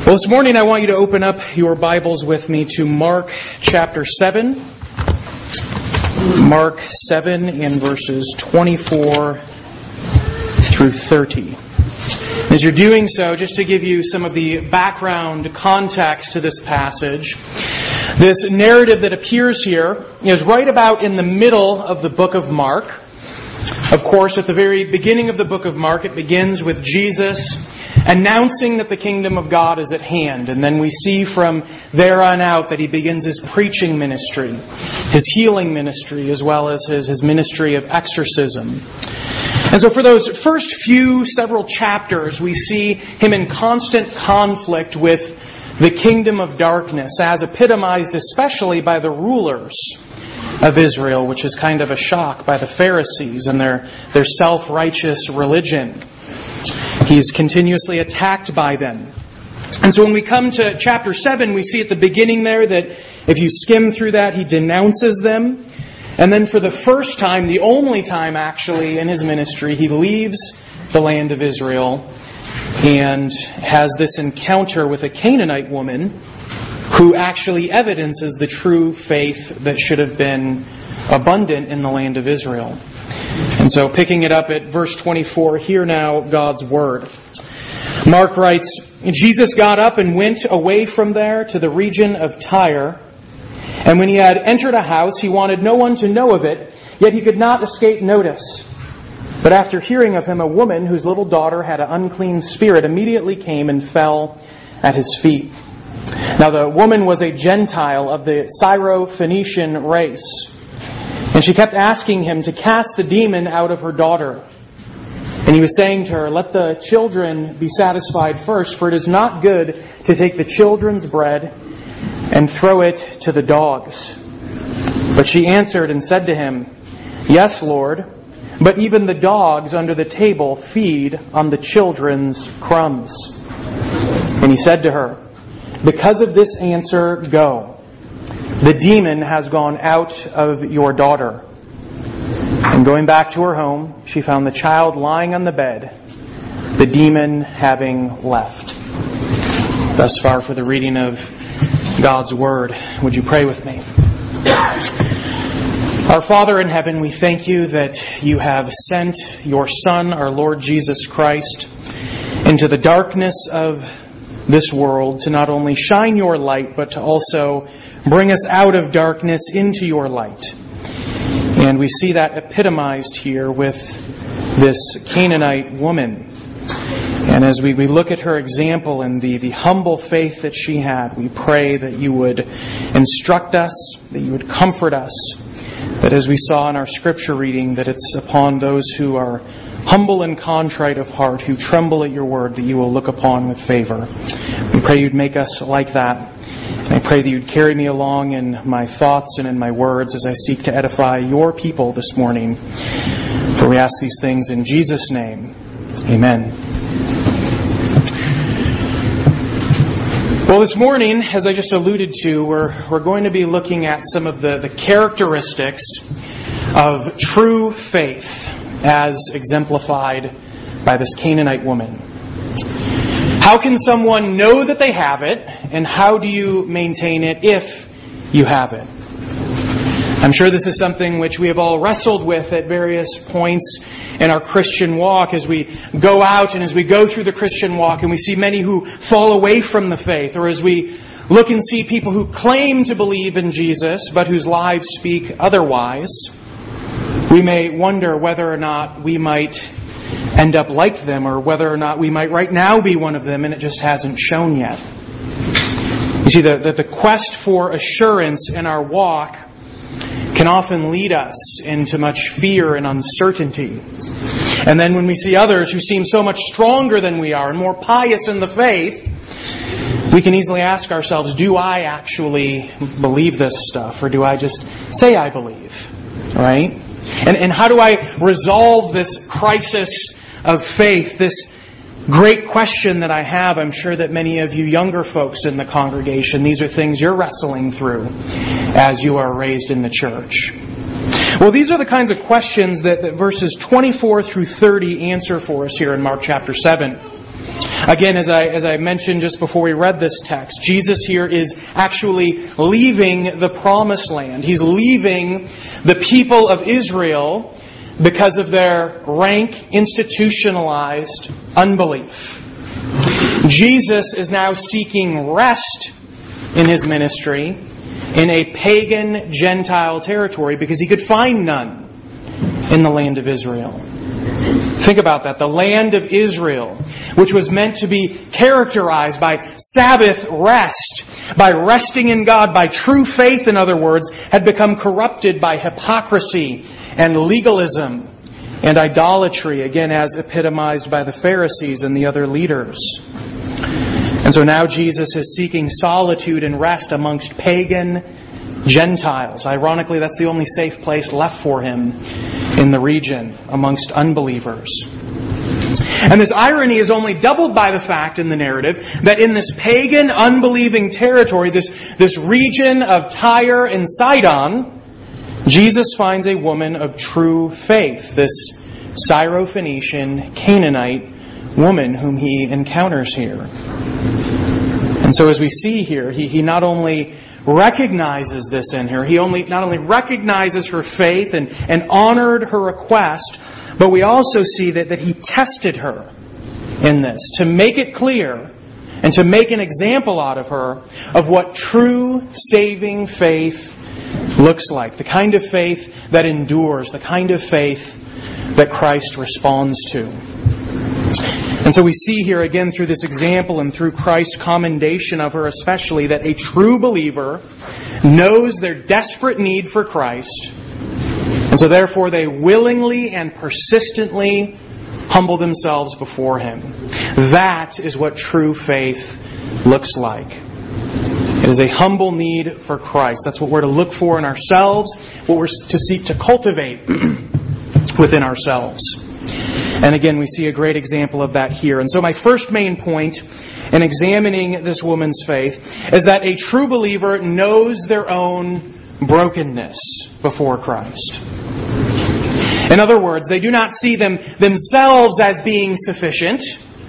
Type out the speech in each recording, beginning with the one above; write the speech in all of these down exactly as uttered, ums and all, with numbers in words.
Well, this morning I want you to open up your Bibles with me to Mark chapter seven. Mark seven in verses twenty-four through thirty. As you're doing so, just to give you some of the background context to this passage, this narrative that appears here is right about in the middle of the book of Mark. Of course, at the very beginning of the book of Mark, it begins with Jesus announcing that the kingdom of God is at hand. And then we see from there on out that he begins his preaching ministry, his healing ministry, as well as his, his ministry of exorcism. And so for those first few several chapters, we see him in constant conflict with the kingdom of darkness, as epitomized especially by the rulers of Israel, which is kind of a shock, by the Pharisees and their, their self-righteous religion. He's continuously attacked by them. And so when we come to chapter seven, we see at the beginning there that if you skim through that, he denounces them. And then for the first time, the only time actually in his ministry, he leaves the land of Israel and has this encounter with a Canaanite woman who actually evidences the true faith that should have been abundant in the land of Israel. And so picking it up at verse twenty-four, hear now God's word. Mark writes, Jesus got up and went away from there to the region of Tyre. And when he had entered a house, he wanted no one to know of it, yet he could not escape notice. But after hearing of him, a woman whose little daughter had an unclean spirit immediately came and fell at his feet. Now the woman was a Gentile of the Syro-Phoenician race. And she kept asking him to cast the demon out of her daughter. And he was saying to her, let the children be satisfied first, for it is not good to take the children's bread and throw it to the dogs. But she answered and said to him, yes, Lord, but even the dogs under the table feed on the children's crumbs. And he said to her, because of this answer, go. The demon has gone out of your daughter. And going back to her home, she found the child lying on the bed, the demon having left. Thus far for the reading of God's Word. Would you pray with me? Our Father in heaven, we thank you that you have sent your Son, our Lord Jesus Christ, into the darkness of this world to not only shine your light, but to also bring us out of darkness into your light. And we see that epitomized here with this Canaanite woman. And as we, we look at her example and the, the humble faith that she had, we pray that you would instruct us, that you would comfort us, that as we saw in our scripture reading, that it's upon those who are humble and contrite of heart, who tremble at your word, that you will look upon with favor. We pray you'd make us like that. And I pray that you'd carry me along in my thoughts and in my words as I seek to edify your people this morning. For we ask these things in Jesus' name. Amen. Well, this morning, as I just alluded to, we're, we're going to be looking at some of the, the characteristics of true faith as exemplified by this Canaanite woman. How can someone know that they have it, and how do you maintain it if you have it? I'm sure this is something which we have all wrestled with at various points in our Christian walk as we go out and as we go through the Christian walk and we see many who fall away from the faith, or as we look and see people who claim to believe in Jesus but whose lives speak otherwise. We may wonder whether or not we might end up like them, or whether or not we might right now be one of them and it just hasn't shown yet. You see, the, the, the quest for assurance in our walk can often lead us into much fear and uncertainty. And then when we see others who seem so much stronger than we are and more pious in the faith, we can easily ask ourselves, do I actually believe this stuff, or do I just say I believe? Right? And, and how do I resolve this crisis of faith, this great question that I have? I'm sure that many of you younger folks in the congregation, these are things you're wrestling through as you are raised in the church. Well, these are the kinds of questions that, that verses twenty-four through thirty answer for us here in Mark chapter seven. Again, as I, as I mentioned just before we read this text, Jesus here is actually leaving the promised land. He's leaving the people of Israel because of their rank, institutionalized unbelief. Jesus is now seeking rest in His ministry in a pagan Gentile territory because He could find none in the land of Israel. Think about that. The land of Israel, which was meant to be characterized by Sabbath rest, by resting in God, by true faith, in other words, had become corrupted by hypocrisy and legalism and idolatry, again as epitomized by the Pharisees and the other leaders. And so now Jesus is seeking solitude and rest amongst pagan Gentiles. Ironically, that's the only safe place left for Him in the region amongst unbelievers. And this irony is only doubled by the fact in the narrative that in this pagan, unbelieving territory, this, this region of Tyre and Sidon, Jesus finds a woman of true faith, this Syrophoenician Canaanite woman whom He encounters here. And so as we see here, he, he not only recognizes this in her, he only not only recognizes her faith and, and honored her request, but we also see that, that He tested her in this to make it clear and to make an example out of her of what true saving faith looks like. The kind of faith that endures, the kind of faith that Christ responds to. And so we see here again through this example and through Christ's commendation of her especially that a true believer knows their desperate need for Christ, and so therefore they willingly and persistently humble themselves before Him. That is what true faith looks like. It is a humble need for Christ. That's what we're to look for in ourselves, what we're to seek to cultivate within ourselves. And again, we see a great example of that here. And so my first main point in examining this woman's faith is that a true believer knows their own brokenness before Christ. In other words, they do not see them themselves as being sufficient,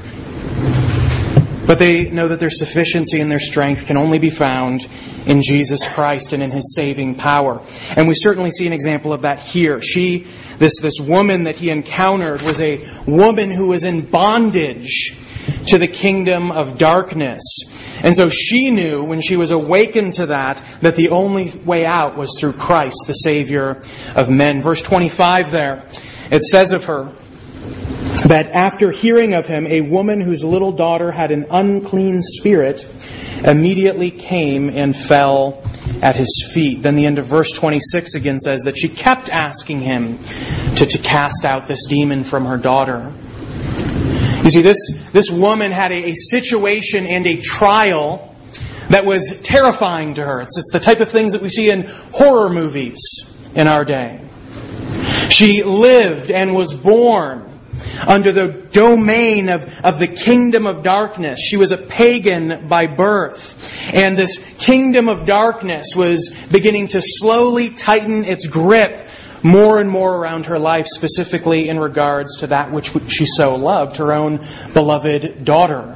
but they know that their sufficiency and their strength can only be found in Jesus Christ and in His saving power. And we certainly see an example of that here. She, this, this woman that He encountered was a woman who was in bondage to the kingdom of darkness. And so she knew when she was awakened to that, that the only way out was through Christ, the Savior of men. Verse twenty-five there, it says of her, that after hearing of Him, a woman whose little daughter had an unclean spirit immediately came and fell at His feet. Then the end of verse twenty-six again says that she kept asking Him to, to cast out this demon from her daughter. You see, this, this woman had a, a situation and a trial that was terrifying to her. It's, it's the type of things that we see in horror movies in our day. She lived and was born under the domain of, of the kingdom of darkness. She was a pagan by birth. And this kingdom of darkness was beginning to slowly tighten its grip more and more around her life, specifically in regards to that which she so loved, her own beloved daughter.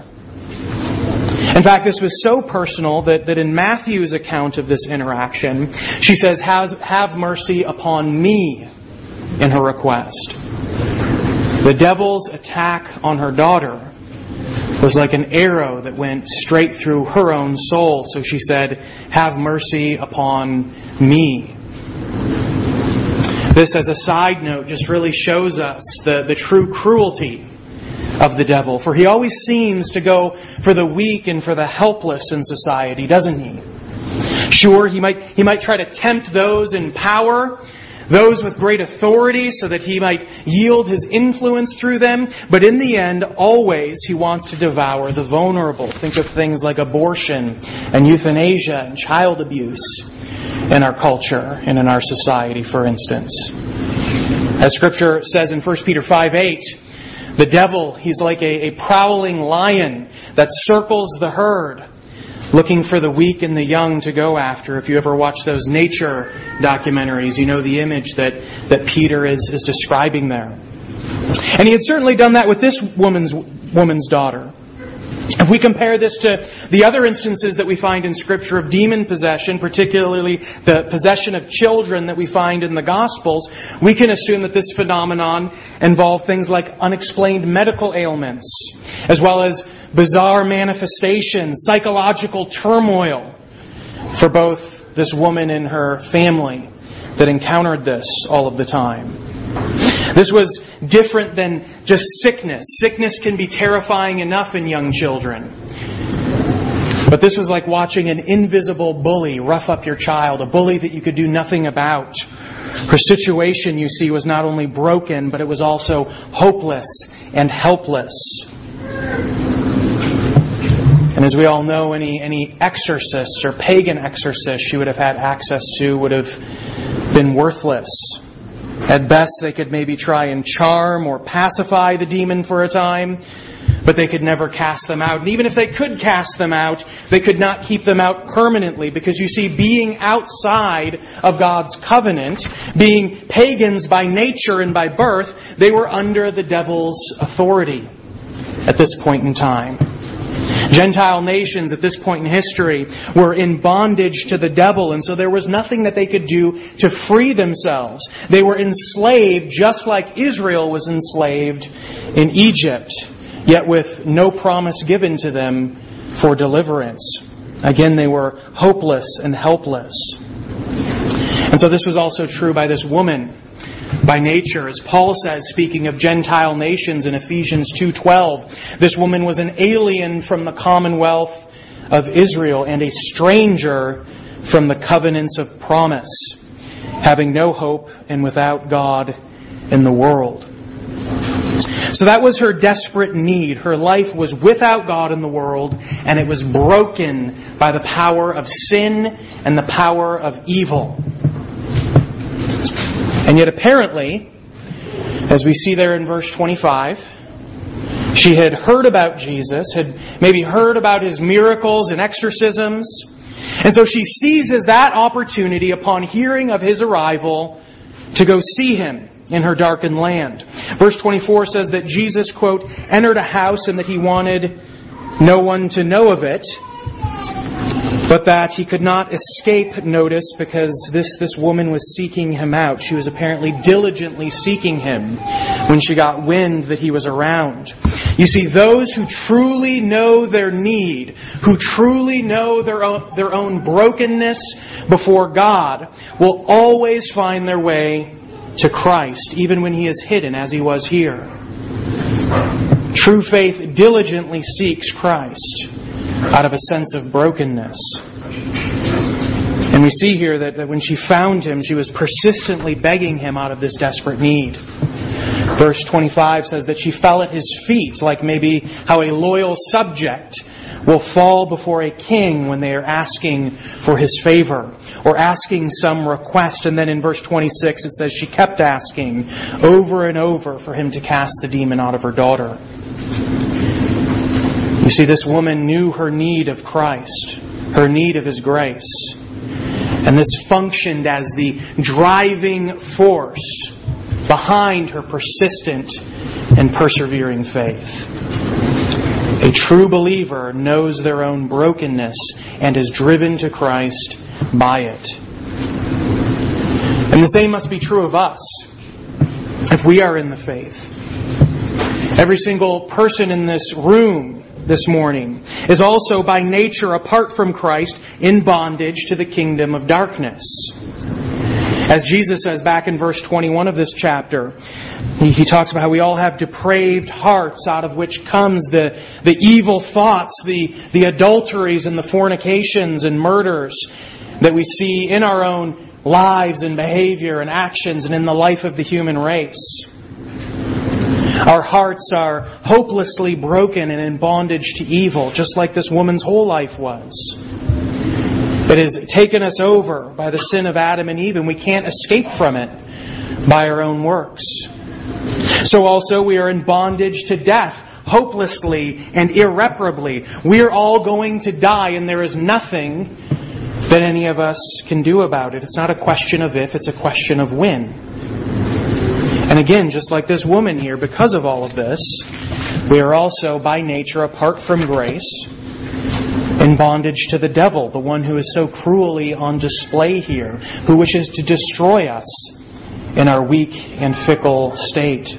In fact, this was so personal that, that in Matthew's account of this interaction, she says, have, have mercy upon me, in her request. The devil's attack on her daughter was like an arrow that went straight through her own soul. So she said, have mercy upon me. This, as a side note, just really shows us the, the true cruelty of the devil. For he always seems to go for the weak and for the helpless in society, doesn't he? Sure, he might, he might try to tempt those in power, those with great authority, so that he might yield his influence through them. But in the end, always he wants to devour the vulnerable. Think of things like abortion and euthanasia and child abuse in our culture and in our society, for instance. As Scripture says in First Peter five eight, the devil, he's like a, a prowling lion that circles the herd, looking for the weak and the young to go after. If you ever watch those nature documentaries, you know the image that, that Peter is, is describing there. And he had certainly done that with this woman's woman's daughter. If we compare this to the other instances that we find in Scripture of demon possession, particularly the possession of children that we find in the Gospels, we can assume that this phenomenon involved things like unexplained medical ailments, as well as bizarre manifestations, psychological turmoil for both this woman and her family that encountered this all of the time. This was different than just sickness. Sickness can be terrifying enough in young children. But this was like watching an invisible bully rough up your child, a bully that you could do nothing about. Her situation, you see, was not only broken, but it was also hopeless and helpless. And as we all know, any, any exorcists or pagan exorcists she would have had access to would have been worthless. At best, they could maybe try and charm or pacify the demon for a time, but they could never cast them out. And even if they could cast them out, they could not keep them out permanently, because you see, being outside of God's covenant, being pagans by nature and by birth, they were under the devil's authority at this point in time. Gentile nations at this point in history were in bondage to the devil, and so there was nothing that they could do to free themselves. They were enslaved just like Israel was enslaved in Egypt, yet with no promise given to them for deliverance. Again, they were hopeless and helpless. And so this was also true by this woman. By nature, as Paul says, speaking of Gentile nations in Ephesians two twelve, this woman was an alien from the commonwealth of Israel and a stranger from the covenants of promise, having no hope and without God in the world. So that was her desperate need. Her life was without God in the world, and it was broken by the power of sin and the power of evil. And yet apparently, as we see there in verse twenty-five, she had heard about Jesus, had maybe heard about His miracles and exorcisms, and so she seizes that opportunity upon hearing of His arrival to go see Him in her darkened land. Verse twenty-four says that Jesus, quote, entered a house and that He wanted no one to know of it, but that He could not escape notice because this, this woman was seeking Him out. She was apparently diligently seeking Him when she got wind that He was around. You see, those who truly know their need, who truly know their own, their own brokenness before God, will always find their way to Christ, even when He is hidden as He was here. True faith diligently seeks Christ out of a sense of brokenness. And we see here that, that when she found Him, she was persistently begging Him out of this desperate need. Verse twenty-five says that she fell at His feet, like maybe how a loyal subject will fall before a king when they are asking for his favor or asking some request. And then in verse twenty-six it says she kept asking over and over for Him to cast the demon out of her daughter. You see, this woman knew her need of Christ, her need of His grace. And this functioned as the driving force behind her persistent and persevering faith. A true believer knows their own brokenness and is driven to Christ by it. And the same must be true of us if we are in the faith. Every single person in this room this morning is also by nature, apart from Christ, in bondage to the kingdom of darkness. As Jesus says back in verse twenty-one of this chapter, he, he talks about how we all have depraved hearts out of which comes the, the evil thoughts, the, the adulteries and the fornications and murders that we see in our own lives and behavior and actions and in the life of the human race. Our hearts are hopelessly broken and in bondage to evil, just like this woman's whole life was. It has taken us over by the sin of Adam and Eve, and we can't escape from it by our own works. So also we are in bondage to death, hopelessly and irreparably. We're all going to die, and there is nothing that any of us can do about it. It's not a question of if, it's a question of when. And again, just like this woman here, because of all of this, We are also, by nature, apart from grace, in bondage to the devil, the one who is so cruelly on display here, who wishes to destroy us in our weak and fickle state.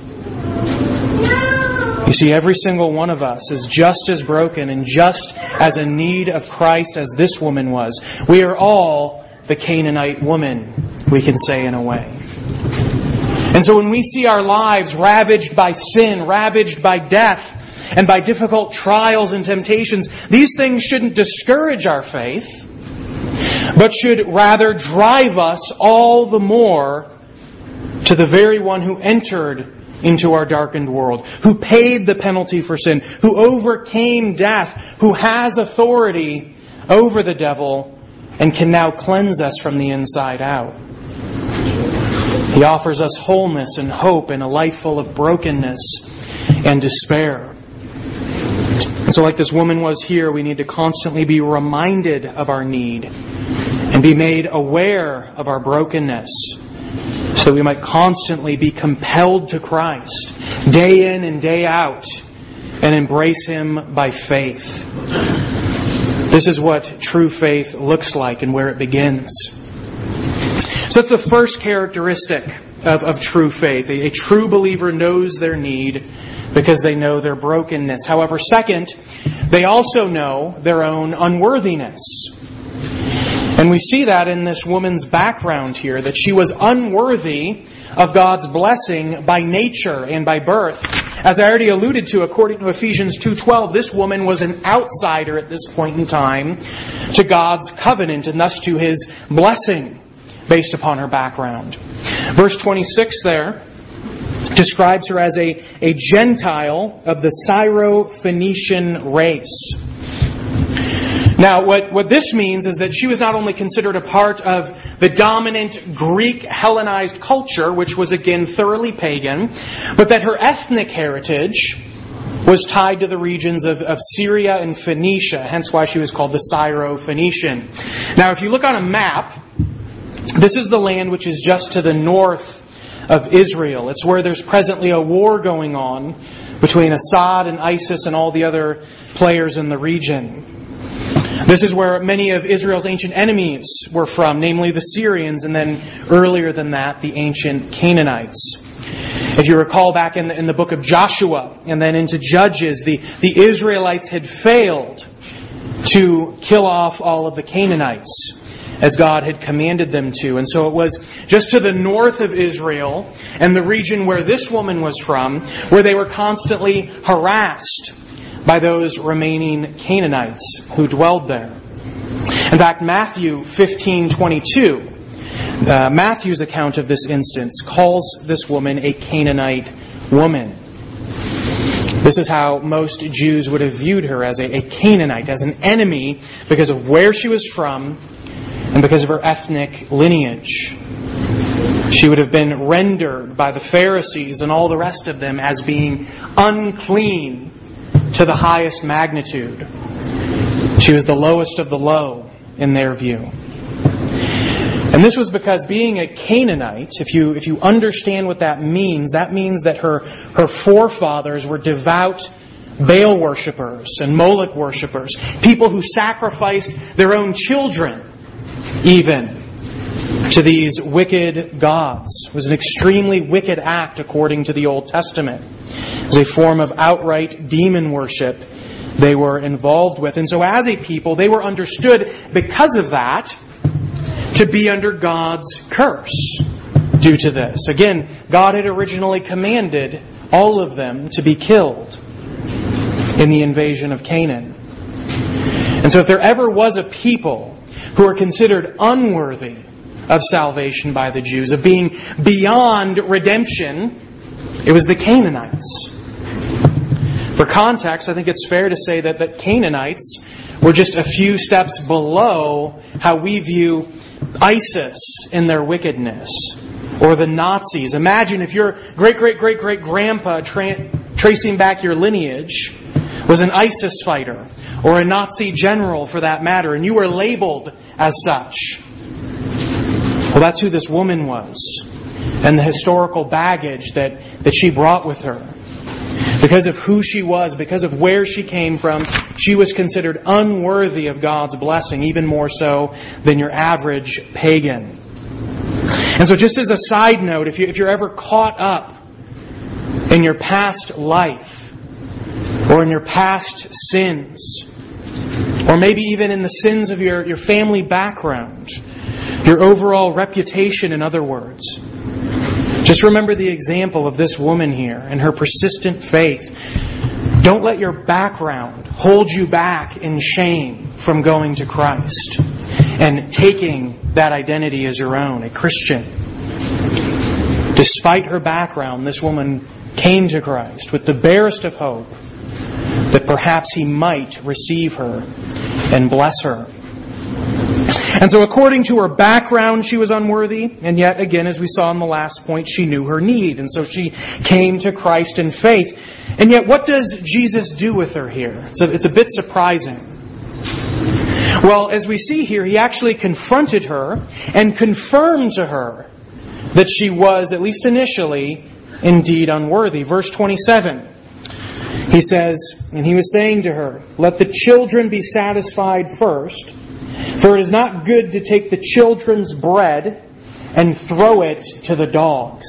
You see, every single one of us is just as broken and just as in need of Christ as this woman was. We are all the Canaanite woman, we can say in a way. And so when we see our lives ravaged by sin, ravaged by death, and by difficult trials and temptations, these things shouldn't discourage our faith, but should rather drive us all the more to the very one who entered into our darkened world, who paid the penalty for sin, who overcame death, who has authority over the devil, and can now cleanse us from the inside out. He offers us wholeness and hope in a life full of brokenness and despair. And so like this woman was here, we need to constantly be reminded of our need and be made aware of our brokenness so that we might constantly be compelled to Christ day in and day out and embrace Him by faith. This is what true faith looks like and where it begins. So that's the first characteristic of, of true faith. A, a true believer knows their need because they know their brokenness. However, second, they also know their own unworthiness. And we see that in this woman's background here, that she was unworthy of God's blessing by nature and by birth. As I already alluded to, according to Ephesians two twelve, this woman was an outsider at this point in time to God's covenant and thus to His blessing based upon her background. Verse twenty-six there describes her as a, a Gentile of the Syro-Phoenician race. Now, what, what this means is that she was not only considered a part of the dominant Greek Hellenized culture, which was again thoroughly pagan, but that her ethnic heritage was tied to the regions of, of Syria and Phoenicia, hence why she was called the Syro-Phoenician. Now, if you look on a map, this is the land which is just to the north of Israel. It's where there's presently a war going on between Assad and ISIS and all the other players in the region. This is where many of Israel's ancient enemies were from, namely the Syrians, and then earlier than that, the ancient Canaanites. If you recall back in the, in the book of Joshua and then into Judges, the, the Israelites had failed to kill off all of the Canaanites as God had commanded them to. And so it was just to the north of Israel and the region where this woman was from, where they were constantly harassed by those remaining Canaanites who dwelled there. In fact, Matthew fifteen twenty-two, uh, Matthew's account of this instance, calls this woman a Canaanite woman. This is how most Jews would have viewed her, as a, a Canaanite, as an enemy because of where she was from and because of her ethnic lineage. She would have been rendered by the Pharisees and all the rest of them as being unclean to the highest magnitude. She was the lowest of the low in their view. And this was because being a Canaanite, if you if you understand what that means, that means that her, her forefathers were devout Baal worshippers and Moloch worshippers, people who sacrificed their own children even to these wicked gods. It was an extremely wicked act according to the Old Testament. It was a form of outright demon worship they were involved with. And so as a people, they were understood because of that to be under God's curse due to this. Again, God had originally commanded all of them to be killed in the invasion of Canaan. And so if there ever was a people who are considered unworthy of salvation by the Jews, of being beyond redemption, it was the Canaanites. For context, I think it's fair to say that the Canaanites were just a few steps below how we view ISIS in their wickedness, or the Nazis. Imagine if your great-great-great-great-grandpa, tra- tracing back your lineage, was an ISIS fighter, or a Nazi general for that matter, and you were labeled as such. Well, that's who this woman was, and the historical baggage that, that she brought with her. Because of who she was, because of where she came from, she was considered unworthy of God's blessing, even more so than your average pagan. And so just as a side note, if, you, if you're ever caught up in your past life, or in your past sins, or maybe even in the sins of your, your family background, your overall reputation, in other words, just remember the example of this woman here and her persistent faith. Don't let your background hold you back in shame from going to Christ and taking that identity as your own, a Christian. Despite her background, this woman came to Christ with the barest of hope that perhaps He might receive her and bless her. And so according to her background, she was unworthy. And yet, again, as we saw in the last point, she knew her need. And so she came to Christ in faith. And yet, what does Jesus do with her here? It's a, it's a bit surprising. Well, as we see here, He actually confronted her and confirmed to her that she was, at least initially, indeed unworthy. Verse twenty-seven, He says, and He was saying to her, "Let the children be satisfied first. For it is not good to take the children's bread and throw it to the dogs."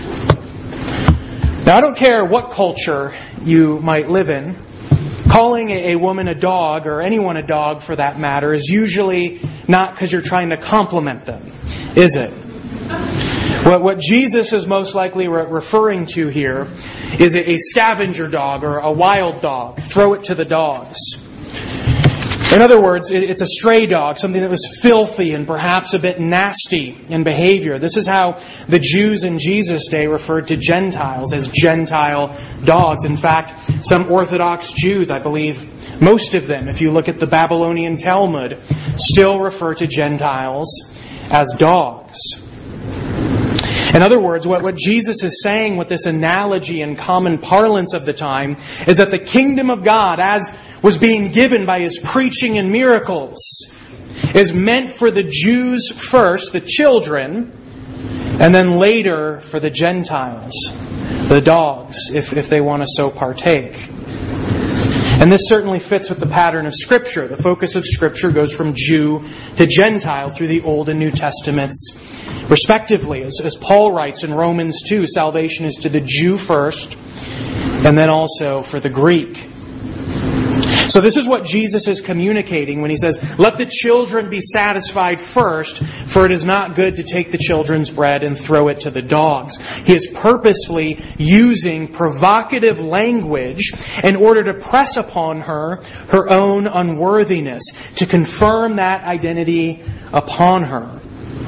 Now, I don't care what culture you might live in, calling a woman a dog, or anyone a dog for that matter, is usually not because you're trying to compliment them, is it? What, what Jesus is most likely re- referring to here is a, a scavenger dog or a wild dog. Throw it to the dogs. In other words, it's a stray dog, something that was filthy and perhaps a bit nasty in behavior. This is how the Jews in Jesus' day referred to Gentiles, as Gentile dogs. In fact, some Orthodox Jews, I believe most of them, if you look at the Babylonian Talmud, still refer to Gentiles as dogs. In other words, what, what Jesus is saying with this analogy and common parlance of the time is that the kingdom of God, as was being given by His preaching and miracles, is meant for the Jews first, the children, and then later for the Gentiles, the dogs, if, if they want to so partake. And this certainly fits with the pattern of Scripture. The focus of Scripture goes from Jew to Gentile through the Old and New Testaments, respectively. As, as Paul writes in Romans two, salvation is to the Jew first, and then also for the Greek. So this is what Jesus is communicating when He says, "Let the children be satisfied first, for it is not good to take the children's bread and throw it to the dogs." He is purposefully using provocative language in order to press upon her her own unworthiness, to confirm that identity upon her.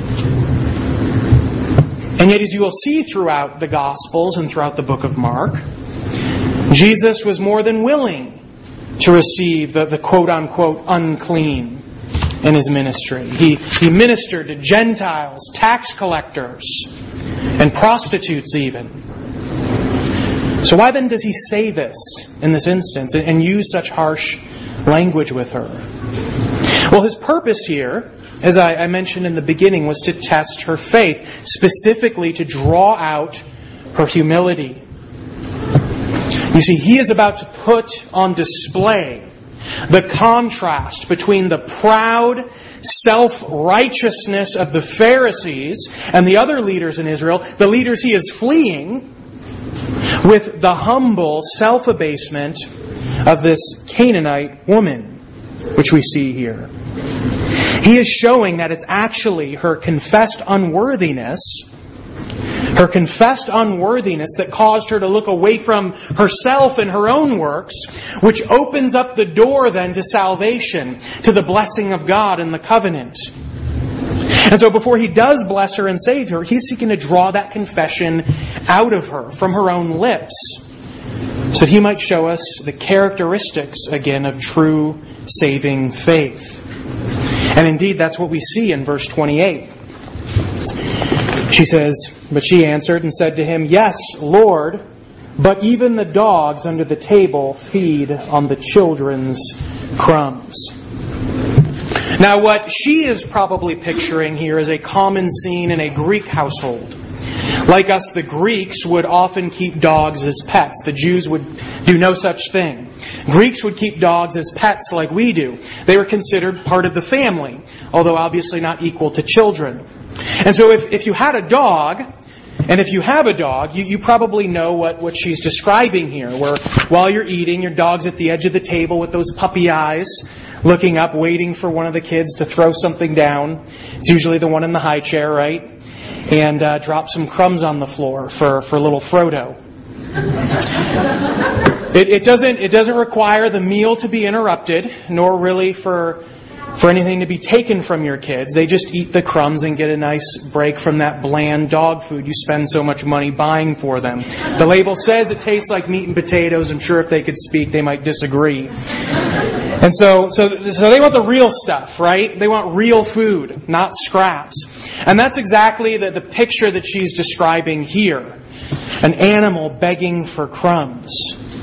And yet, as you will see throughout the Gospels and throughout the book of Mark, Jesus was more than willing to receive the, the quote-unquote unclean in His ministry. He, he ministered to Gentiles, tax collectors, and prostitutes even. So why then does He say this in this instance and, and use such harsh language with her? Well, His purpose here, as I, I mentioned in the beginning, was to test her faith, specifically to draw out her humility. You see, He is about to put on display the contrast between the proud self-righteousness of the Pharisees and the other leaders in Israel, the leaders He is fleeing, with the humble self-abasement of this Canaanite woman, which we see here. He is showing that it's actually her confessed unworthiness Her confessed unworthiness that caused her to look away from herself and her own works, which opens up the door then to salvation, to the blessing of God and the covenant. And so before He does bless her and save her, He's seeking to draw that confession out of her, from her own lips, so that He might show us the characteristics, again, of true saving faith. And indeed, that's what we see in verse twenty-eight. She says, "But she answered and said to Him, 'Yes, Lord, but even the dogs under the table feed on the children's crumbs.'" Now, what she is probably picturing here is a common scene in a Greek household. Like us, the Greeks would often keep dogs as pets. The Jews would do no such thing. Greeks would keep dogs as pets like we do. They were considered part of the family, although obviously not equal to children. And so if, if you had a dog, and if you have a dog, you, you probably know what, what she's describing here, where while you're eating, your dog's at the edge of the table with those puppy eyes, looking up, waiting for one of the kids to throw something down. It's usually the one in the high chair, right? And uh, drop some crumbs on the floor for, for little Frodo. It, it doesn't it doesn't require the meal to be interrupted, nor really for for anything to be taken from your kids. They just eat the crumbs and get a nice break from that bland dog food you spend so much money buying for them. The label says it tastes like meat and potatoes. I'm sure if they could speak, they might disagree. And so, so, so they want the real stuff, right? They want real food, not scraps. And that's exactly the, the picture that she's describing here. An animal begging for crumbs.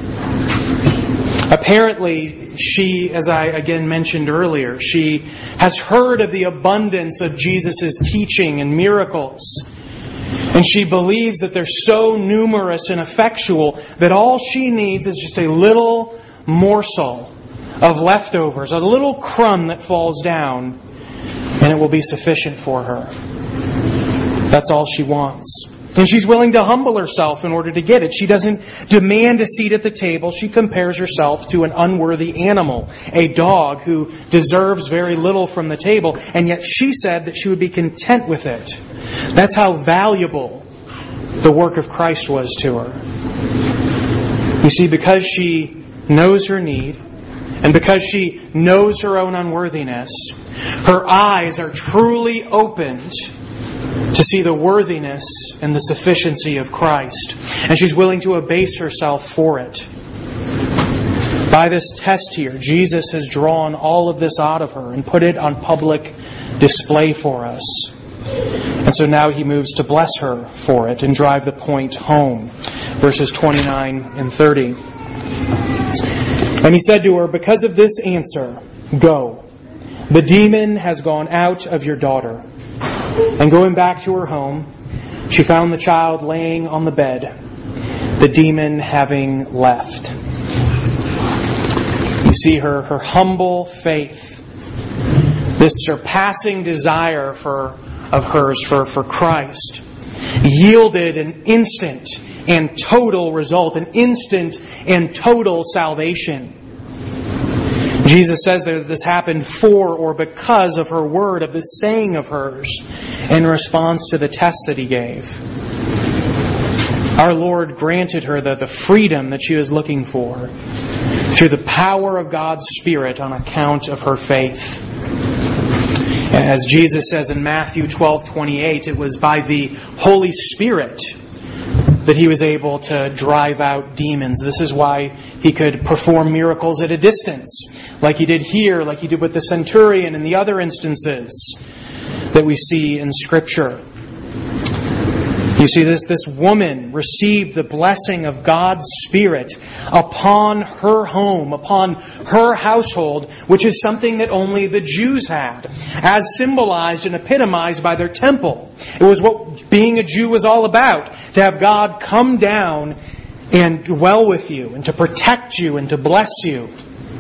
Apparently, she, as I again mentioned earlier, she has heard of the abundance of Jesus' teaching and miracles. And she believes that they're so numerous and effectual that all she needs is just a little morsel of leftovers, a little crumb that falls down, and it will be sufficient for her. That's all she wants. And she's willing to humble herself in order to get it. She doesn't demand a seat at the table. She compares herself to an unworthy animal, a dog who deserves very little from the table, and yet she said that she would be content with it. That's how valuable the work of Christ was to her. You see, because she knows her need, and because she knows her own unworthiness, her eyes are truly opened to see the worthiness and the sufficiency of Christ. And she's willing to abase herself for it. By this test here, Jesus has drawn all of this out of her and put it on public display for us. And so now he moves to bless her for it and drive the point home. Verses twenty-nine and thirty. And he said to her, "Because of this answer, go. The demon has gone out of your daughter." And going back to her home, she found the child laying on the bed, the demon having left. You see her, her humble faith, this surpassing desire for of hers for, for Christ, yielded an instant and total result, an instant and total salvation. Jesus says that this happened for or because of her word, of this saying of hers, in response to the test that he gave. Our Lord granted her the, the freedom that she was looking for through the power of God's Spirit on account of her faith. As Jesus says in Matthew twelve twenty-eight, it was by the Holy Spirit that he was able to drive out demons. This is why he could perform miracles at a distance, like he did here, like he did with the centurion and the other instances that we see in Scripture. You see, this, this woman received the blessing of God's Spirit upon her home, upon her household, which is something that only the Jews had, as symbolized and epitomized by their temple. It was what being a Jew was all about, to have God come down and dwell with you, and to protect you, and to bless you.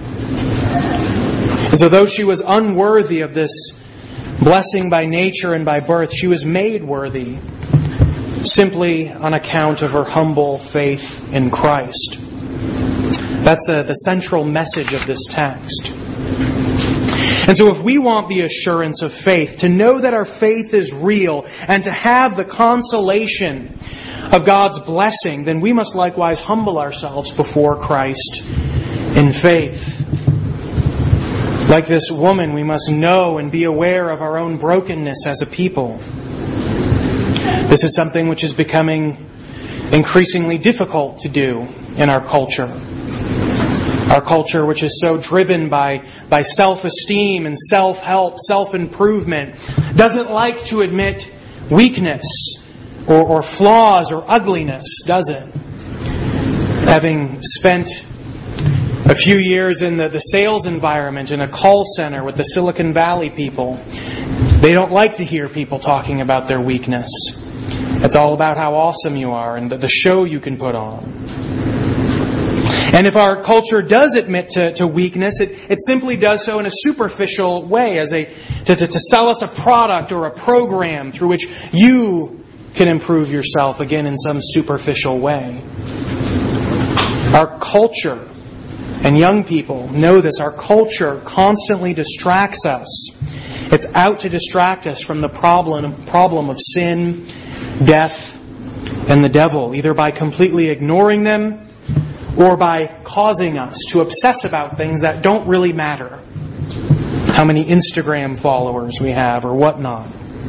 And so though she was unworthy of this blessing by nature and by birth, she was made worthy simply on account of her humble faith in Christ. That's the, the central message of this text. And so if we want the assurance of faith, to know that our faith is real, and to have the consolation of God's blessing, then we must likewise humble ourselves before Christ in faith. Like this woman, we must know and be aware of our own brokenness as a people. This is something which is becoming increasingly difficult to do in our culture. Our culture, which is so driven by, by self-esteem and self-help, self-improvement, doesn't like to admit weakness or, or flaws or ugliness, does it? Having spent a few years in the, the sales environment in a call center with the Silicon Valley people, they don't like to hear people talking about their weakness. It's all about how awesome you are and the, the show you can put on. And if our culture does admit to, to weakness, it, it simply does so in a superficial way, as a to, to, to sell us a product or a program through which you can improve yourself, again, in some superficial way. Our culture, and young people know this, our culture constantly distracts us. It's out to distract us from the problem, problem of sin, death, and the devil, either by completely ignoring them or by causing us to obsess about things that don't really matter. How many Instagram followers we have or whatnot.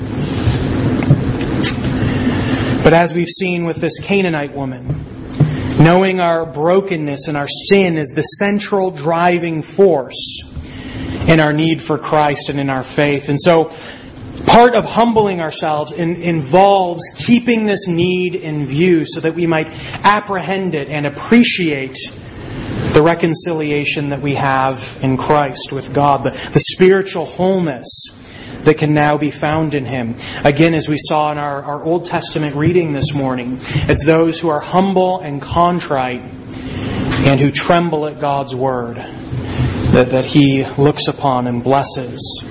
But as we've seen with this Canaanite woman, knowing our brokenness and our sin is the central driving force in our need for Christ and in our faith. And so part of humbling ourselves in, involves keeping this need in view so that we might apprehend it and appreciate the reconciliation that we have in Christ with God, the, the spiritual wholeness that can now be found in Him. Again, as we saw in our, our Old Testament reading this morning, it's those who are humble and contrite and who tremble at God's Word that, that He looks upon and blesses.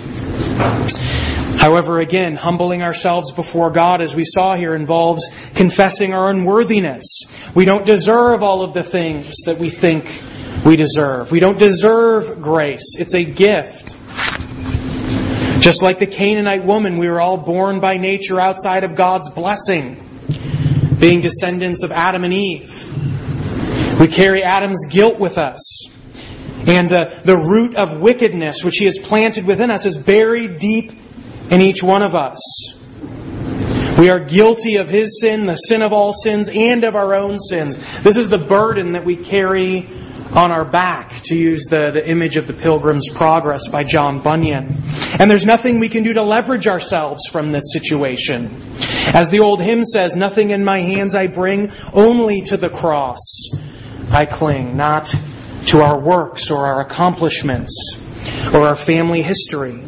However, again, humbling ourselves before God, as we saw here, involves confessing our unworthiness. We don't deserve all of the things that we think we deserve. We don't deserve grace. It's a gift. Just like the Canaanite woman, we were all born by nature outside of God's blessing, being descendants of Adam and Eve. We carry Adam's guilt with us. And the, the root of wickedness, which He has planted within us, is buried deep in each one of us. We are guilty of His sin, the sin of all sins, and of our own sins. This is the burden that we carry on our back, to use the, the image of the Pilgrim's Progress by John Bunyan. And there's nothing we can do to leverage ourselves from this situation. As the old hymn says, "Nothing in my hands I bring, only to the cross I cling," not to our works or our accomplishments or our family history.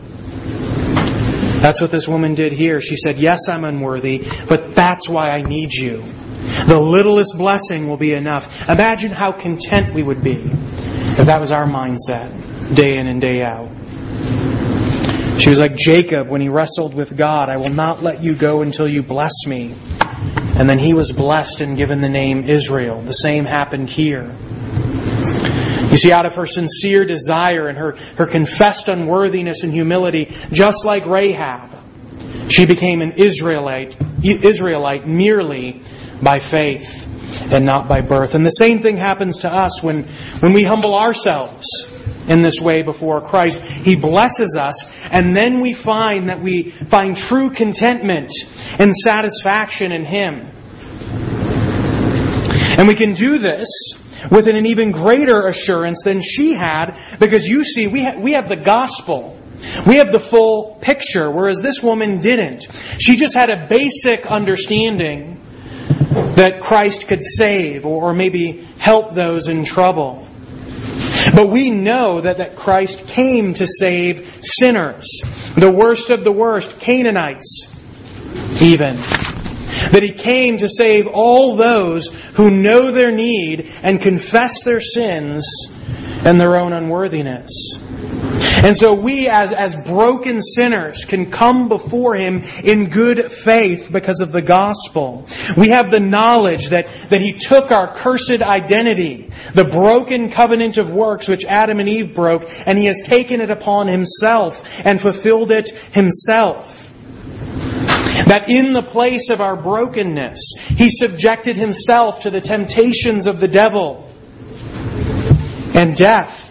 That's what this woman did here. She said, "Yes, I'm unworthy, but that's why I need you. The littlest blessing will be enough." Imagine how content we would be if that was our mindset, day in and day out. She was like Jacob when he wrestled with God. "I will not let you go until you bless me." And then he was blessed and given the name Israel. The same happened here. You see, out of her sincere desire and her, her confessed unworthiness and humility, just like Rahab, she became an Israelite, Israelite merely by faith and not by birth. And the same thing happens to us when, when we humble ourselves in this way before Christ. He blesses us, and then we find that we find true contentment and satisfaction in Him. And we can do this with an even greater assurance than she had, because you see, we ha- we have the gospel. We have the full picture, whereas this woman didn't. She just had a basic understanding that Christ could save or maybe help those in trouble. But we know that, that Christ came to save sinners, the worst of the worst, Canaanites even. That He came to save all those who know their need and confess their sins and their own unworthiness. And so we as, as broken sinners can come before Him in good faith because of the gospel. We have the knowledge that, that He took our cursed identity, the broken covenant of works which Adam and Eve broke, and He has taken it upon Himself and fulfilled it Himself. That in the place of our brokenness, He subjected Himself to the temptations of the devil and death.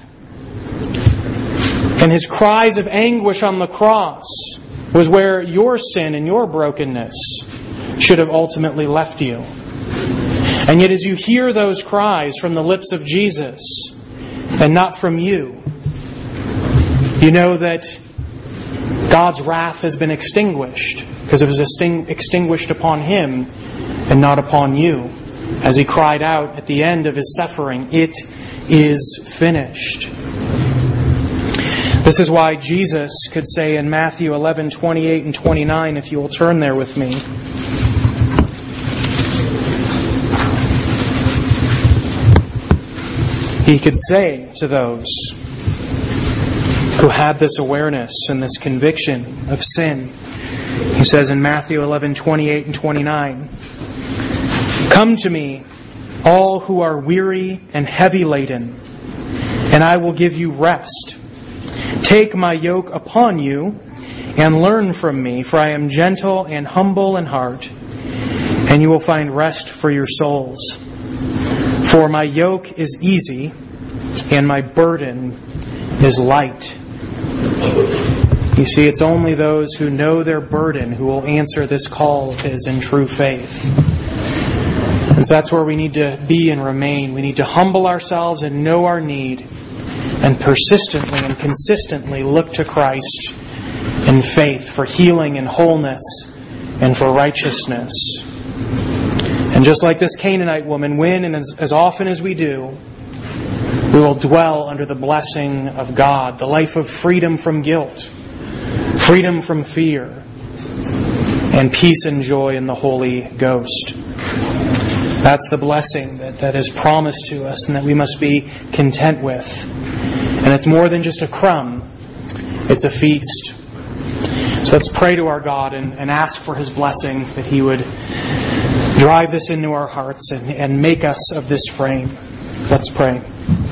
And His cries of anguish on the cross was where your sin and your brokenness should have ultimately left you. And yet as you hear those cries from the lips of Jesus and not from you, you know that God's wrath has been extinguished because it was extinguished upon Him and not upon you. As He cried out at the end of His suffering, "It is finished." This is why Jesus could say in Matthew eleven, twenty-eight and twenty-nine, if you will turn there with me, He could say to those who had this awareness and this conviction of sin, He says in Matthew eleven, twenty-eight and twenty-nine, "Come to me, all who are weary and heavy laden, and I will give you rest. Take my yoke upon you and learn from me, for I am gentle and humble in heart, and you will find rest for your souls. For my yoke is easy and my burden is light." You see, it's only those who know their burden who will answer this call of His in true faith. And so that's where we need to be and remain. We need to humble ourselves and know our need, and persistently and consistently look to Christ in faith for healing and wholeness and for righteousness. And just like this Canaanite woman, when and as, as often as we do, we will dwell under the blessing of God, the life of freedom from guilt, freedom from fear, and peace and joy in the Holy Ghost. That's the blessing that, that is promised to us and that we must be content with. And it's more than just a crumb. It's a feast. So let's pray to our God and, and ask for His blessing, that He would drive this into our hearts and, and make us of this frame. Let's pray.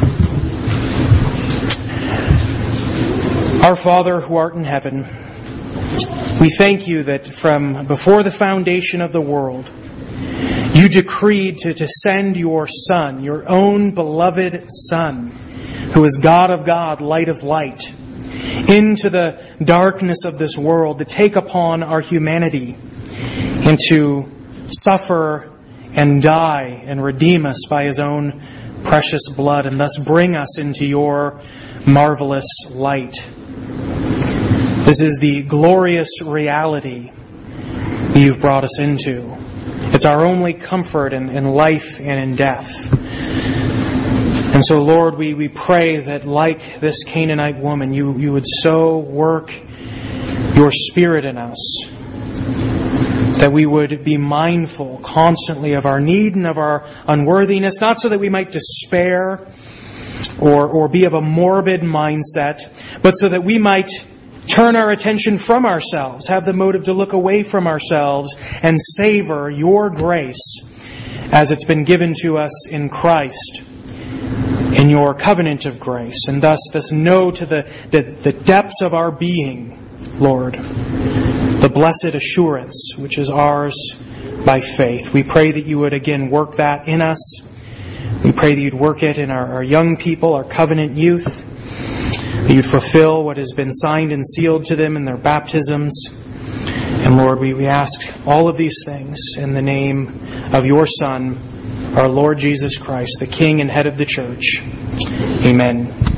Our Father who art in heaven, we thank You that from before the foundation of the world, You decreed to, to send Your Son, Your own beloved Son, who is God of God, light of light, into the darkness of this world to take upon our humanity and to suffer and die and redeem us by His own precious blood, and thus bring us into Your marvelous light. This is the glorious reality You've brought us into. It's our only comfort in, in life and in death. And so, Lord, we, we pray that like this Canaanite woman, you, you would so work Your Spirit in us, that we would be mindful constantly of our need and of our unworthiness, not so that we might despair or, or be of a morbid mindset, but so that we might turn our attention from ourselves, have the motive to look away from ourselves and savor Your grace as it's been given to us in Christ, in Your covenant of grace, and thus, thus know to the, the, the depths of our being, Lord, the blessed assurance which is ours by faith. We pray that You would again work that in us. We pray that You'd work it in our, our young people, our covenant youth, that You'd fulfill what has been signed and sealed to them in their baptisms. And Lord, we, we ask all of these things in the name of Your Son, our Lord Jesus Christ, the King and Head of the Church. Amen.